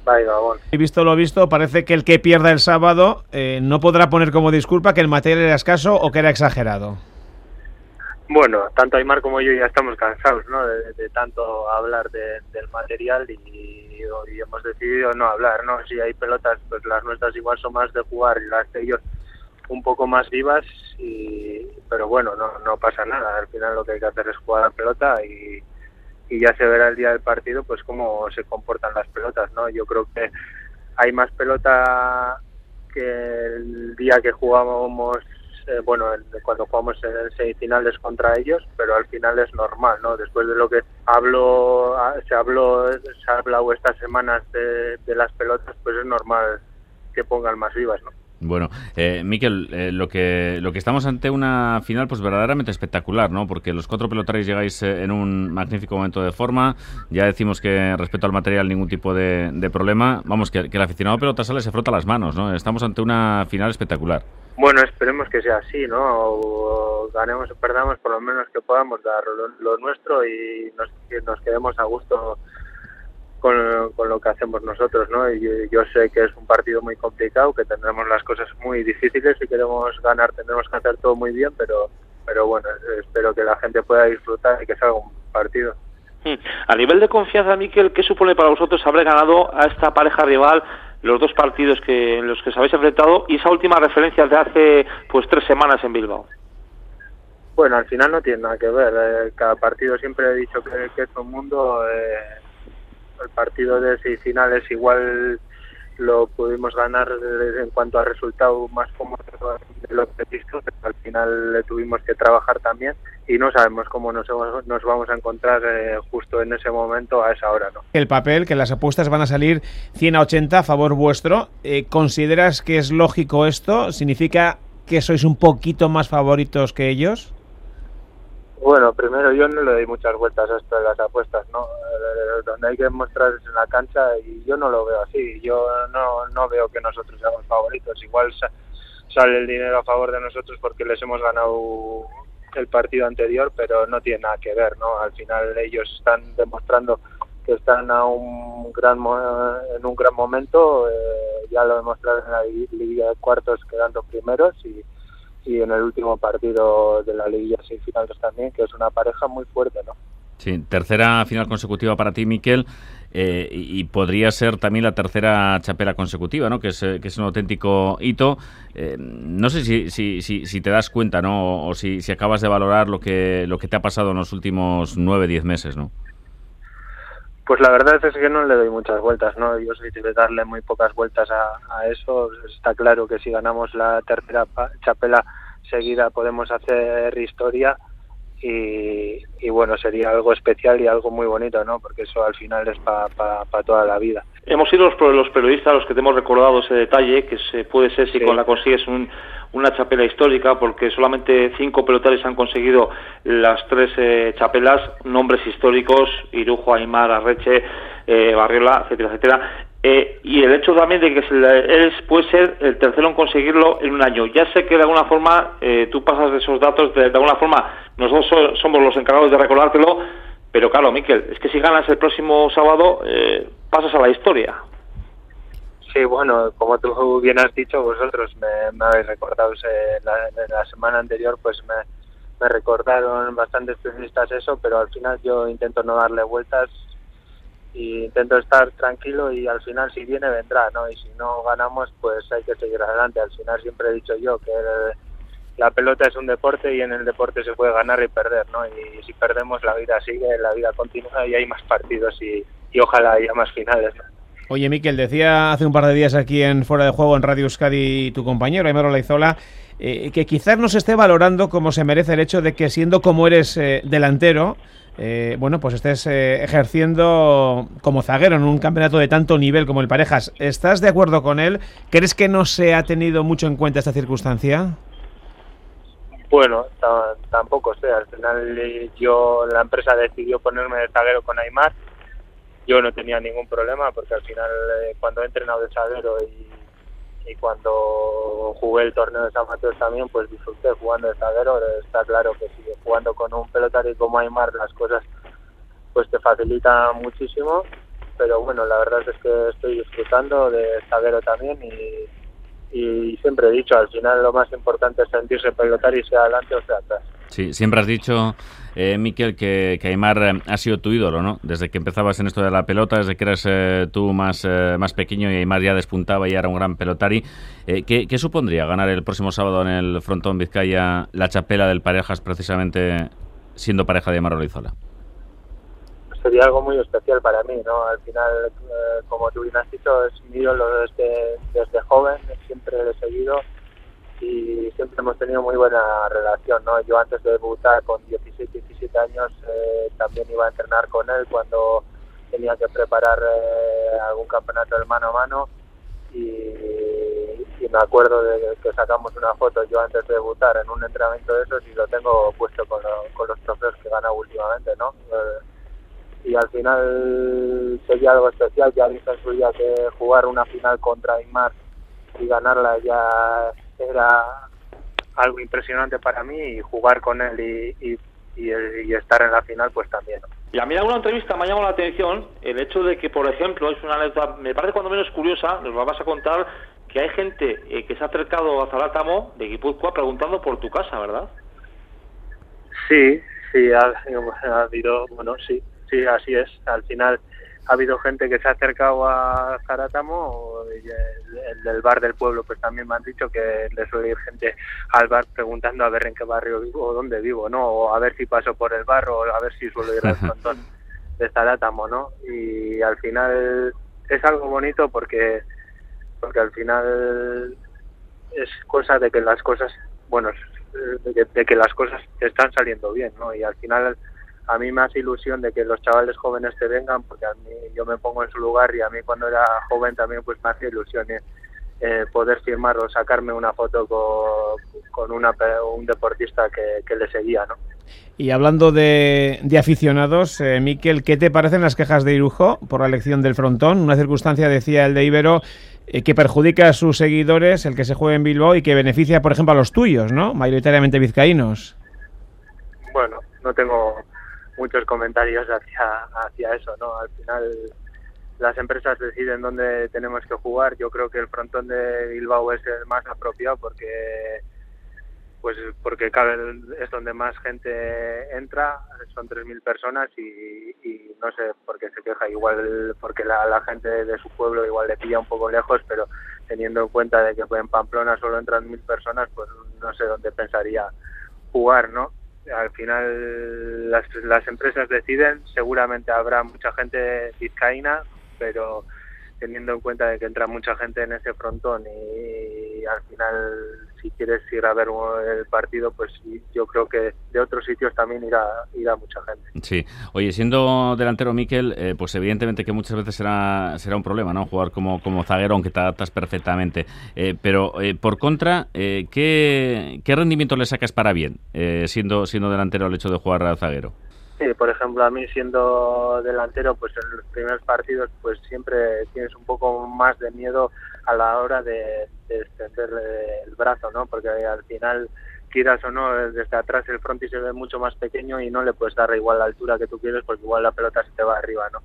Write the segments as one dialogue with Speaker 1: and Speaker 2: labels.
Speaker 1: Bye, Gabón.
Speaker 2: Y visto lo visto, parece que el que pierda el sábado no podrá poner como disculpa que el material era escaso o que era exagerado.
Speaker 1: Bueno, tanto Aimar como yo ya estamos cansados, ¿no? De tanto hablar del material y hemos decidido no hablar, ¿no? Si hay pelotas, pues las nuestras igual son más de jugar y las de ellos un poco más vivas, pero bueno, no pasa nada. Al final lo que hay que hacer es jugar a la pelota y ya se verá el día del partido pues cómo se comportan las pelotas, ¿no? Yo creo que hay más pelota que el día que jugábamos, cuando jugamos en semifinales contra ellos, pero al final es normal, ¿no? Después de lo que se ha hablado estas semanas de las pelotas, pues es normal que pongan más vivas, ¿no?
Speaker 3: Bueno, Mikel, lo que estamos ante una final pues verdaderamente espectacular, ¿no? Porque los 4 pelotaris llegáis en un magnífico momento de forma. Ya decimos que respecto al material ningún tipo de problema. Vamos, que el aficionado pelota sale se frota las manos, ¿no? Estamos ante una final espectacular.
Speaker 1: Bueno, esperemos que sea así, ¿no? O ganemos o perdamos, por lo menos que podamos dar lo nuestro y nos quedemos a gusto con lo que hacemos nosotros, ¿no? Y yo sé que es un partido muy complicado, que tendremos las cosas muy difíciles. Si queremos ganar tendremos que hacer todo muy bien, pero bueno, espero que la gente pueda disfrutar y que salga un partido.
Speaker 4: A nivel de confianza, Mikel, ¿qué supone para vosotros haber ganado a esta pareja rival los 2 partidos en los que os habéis enfrentado y esa última referencia de hace 3 semanas en Bilbao?
Speaker 1: Bueno, al final no tiene nada que ver. Cada partido siempre he dicho que es un mundo. El partido de semifinales igual lo pudimos ganar en cuanto a resultado más cómodo de lo que he visto, pero al final le tuvimos que trabajar también y no sabemos cómo nos vamos a encontrar justo en ese momento, a esa hora, ¿no?
Speaker 2: El papel, que las apuestas van a salir 100-80 a favor vuestro. ¿Consideras que es lógico esto? ¿Significa que sois un poquito más favoritos que ellos?
Speaker 1: Bueno, primero yo no le doy muchas vueltas a esto de las apuestas, ¿no? Donde hay que mostrar es en la cancha y yo no lo veo así. Yo no veo que nosotros seamos favoritos. Igual sale el dinero a favor de nosotros porque les hemos ganado el partido anterior, pero no tiene nada que ver, ¿no? Al final ellos están demostrando que están en un gran momento. Ya lo demostraron en la Liga de Cuartos quedando primeros y en el último partido de la Liguilla semifinales también, que es una pareja muy fuerte, ¿no?
Speaker 3: Sí, tercera final consecutiva para ti, Mikel, y podría ser también la tercera chapela consecutiva, ¿no? Que es un auténtico hito. No sé si te das cuenta, ¿no? O si acabas de valorar lo que te ha pasado en los últimos 9-10 meses, ¿no?
Speaker 1: Pues la verdad es que no le doy muchas vueltas, ¿no? Yo soy de darle muy pocas vueltas a eso. Está claro que si ganamos la tercera chapela seguida podemos hacer historia y bueno, sería algo especial y algo muy bonito, ¿no? Porque eso al final es para toda la vida.
Speaker 4: Hemos sido los periodistas los que te hemos recordado ese detalle, que puede ser si con la consigues una chapela histórica, porque solamente 5 pelotaris han conseguido las 3 chapelas, nombres históricos: Irujo, Aimar, Arreche, Barriola, etcétera, etcétera. Y el hecho también de que él puede ser el tercero en conseguirlo en un año. Ya sé que de alguna forma tú pasas de esos datos, de alguna forma nosotros somos los encargados de recordártelo, pero claro, Mikel, es que si ganas el próximo sábado pasas a la historia.
Speaker 1: Sí, bueno, como tú bien has dicho, vosotros me habéis recordado la semana anterior, pues me recordaron bastantes periodistas eso, pero al final yo intento no darle vueltas y intento estar tranquilo y al final si viene vendrá, ¿no? Y si no ganamos pues hay que seguir adelante. Al final siempre he dicho yo que la pelota es un deporte y en el deporte se puede ganar y perder, ¿no? Y si perdemos la vida sigue, la vida continúa y hay más partidos y ojalá haya más finales, ¿no?
Speaker 2: Oye, Mikel, decía hace un par de días aquí en Fuera de Juego en Radio Euskadi tu compañero Aimar Olaizola que quizás no se esté valorando como se merece el hecho de que siendo como eres delantero, pues estés ejerciendo como zaguero en un campeonato de tanto nivel como el Parejas. ¿Estás de acuerdo con él? ¿Crees que no se ha tenido mucho en cuenta esta circunstancia?
Speaker 1: Bueno, tampoco sé. Al final la empresa decidió ponerme de zaguero con Aimar. Yo no tenía ningún problema porque al final cuando he entrenado de zaguero y cuando jugué el torneo de San Mateo también, pues disfruté jugando de zaguero. Está claro que si jugando con un pelotario como Aimar las cosas pues te facilitan muchísimo pero bueno, la verdad es que estoy disfrutando de zaguero también y siempre he dicho, al final lo más importante es sentirse pelotari, sea adelante o sea atrás.
Speaker 3: Sí, siempre has dicho, Miquel, que Aimar ha sido tu ídolo, ¿no? Desde que empezabas en esto de la pelota, desde que eras tú más pequeño y Aimar ya despuntaba y era un gran pelotari. ¿Qué supondría ganar el próximo sábado en el Frontón Vizcaya la txapela del Parejas, precisamente siendo pareja de Aimar Olaizola?
Speaker 1: Sería algo muy especial para mí, ¿no? Al final, como tú bien has dicho, es mi ídolo desde joven, siempre le he seguido y siempre hemos tenido muy buena relación, ¿no? Yo antes de debutar con 17 años también iba a entrenar con él cuando tenía que preparar algún campeonato del mano a mano y me acuerdo de que sacamos una foto yo antes de debutar en un entrenamiento de esos y lo tengo puesto con los trofeos que he ganado últimamente, ¿no? Y al final sería algo especial. Ya dije en su día que jugar una final contra Aimar y ganarla ya era algo impresionante para mí, y jugar con él y estar en la final pues también, ¿no?
Speaker 4: Y a mí en alguna entrevista me ha llamado la atención el hecho de que, por ejemplo, es una anécdota, me parece cuando menos curiosa, nos la vas a contar, que hay gente que se ha acercado a Zarátamo de Guipúzcoa preguntando por tu casa, ¿verdad?
Speaker 1: Sí, ha habido, bueno, sí, así es. Al final ha habido gente que se ha acercado a Zarátamo, y el del bar del pueblo pues también me han dicho que le suele ir gente al bar preguntando a ver en qué barrio vivo o dónde vivo, ¿no? O a ver si paso por el bar o a ver si suelo ir al frontón de Zarátamo, ¿no? Y al final es algo bonito porque al final es cosa de que las cosas, bueno, de que las cosas te están saliendo bien, ¿no? Y al final a mí me hace ilusión de que los chavales jóvenes te vengan, porque a mí, yo me pongo en su lugar y a mí cuando era joven también pues me hacía ilusión poder firmar o sacarme una foto con un deportista que le seguía, ¿no?
Speaker 2: Y hablando de aficionados, Miquel, ¿qué te parecen las quejas de Irujo por la elección del frontón? Una circunstancia, decía el de Ibero, que perjudica a sus seguidores, el que se juegue en Bilbao, y que beneficia, por ejemplo, a los tuyos, ¿no? Mayoritariamente vizcaínos.
Speaker 1: Bueno, no tengo muchos comentarios hacia eso, ¿no? Al final las empresas deciden dónde tenemos que jugar. Yo creo que el frontón de Bilbao es el más apropiado porque es donde más gente entra, son 3.000 personas y no sé por qué se queja, igual porque la gente de su pueblo igual le pilla un poco lejos, pero teniendo en cuenta de que en Pamplona solo entran 1.000 personas, pues no sé dónde pensaría jugar, ¿no? Al final las empresas deciden, seguramente habrá mucha gente vizcaína, pero teniendo en cuenta de que entra mucha gente en ese frontón y al final si quieres ir a ver el partido, pues yo creo que de otros sitios también irá mucha gente.
Speaker 3: Sí. Oye, siendo delantero, Miquel, pues evidentemente que muchas veces será un problema, ¿no? Jugar como zaguero, aunque te adaptas perfectamente. Pero por contra, ¿qué rendimiento le sacas para bien siendo delantero al hecho de jugar a zaguero?
Speaker 1: Sí, por ejemplo, a mí siendo delantero, pues en los primeros partidos pues siempre tienes un poco más de miedo a la hora de extender el brazo, ¿no? Porque al final, quieras o no, desde atrás el frontis se ve mucho más pequeño y no le puedes dar igual la altura que tú quieres porque igual la pelota se te va arriba, ¿no?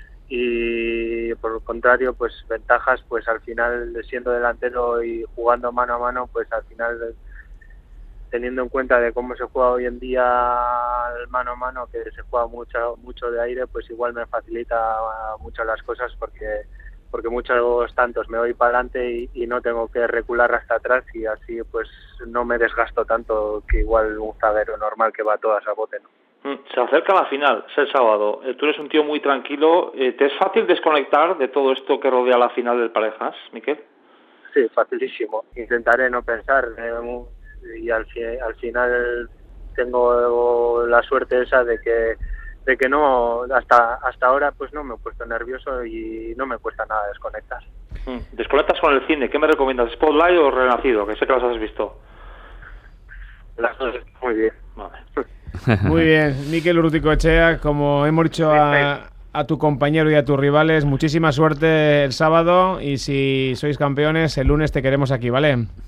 Speaker 1: Y por el contrario, pues ventajas, pues al final siendo delantero y jugando mano a mano, pues al final teniendo en cuenta de cómo se juega hoy en día el mano a mano, que se juega mucho de aire, pues igual me facilita mucho las cosas porque muchos tantos me voy para adelante y no tengo que recular hasta atrás y así pues no me desgasto tanto que igual un zaguero normal que va todas a bote, ¿no?
Speaker 4: Se acerca la final, es el sábado. Tú eres un tío muy tranquilo. ¿Te es fácil desconectar de todo esto que rodea la final del Parejas, Miquel?
Speaker 1: Sí, facilísimo. Intentaré no pensar y al final tengo la suerte esa de que no, hasta ahora pues no me he puesto nervioso y no me cuesta nada desconectar.
Speaker 4: ¿Desconectas con el cine? ¿Qué me recomiendas? ¿Spotlight o Renacido? Que sé que las has visto.
Speaker 1: Las dos, muy bien.
Speaker 4: Vale.
Speaker 2: Muy bien, Miquel Urruticoetxea, como hemos dicho a tu compañero y a tus rivales, muchísima suerte el sábado y si sois campeones, el lunes te queremos aquí, ¿vale?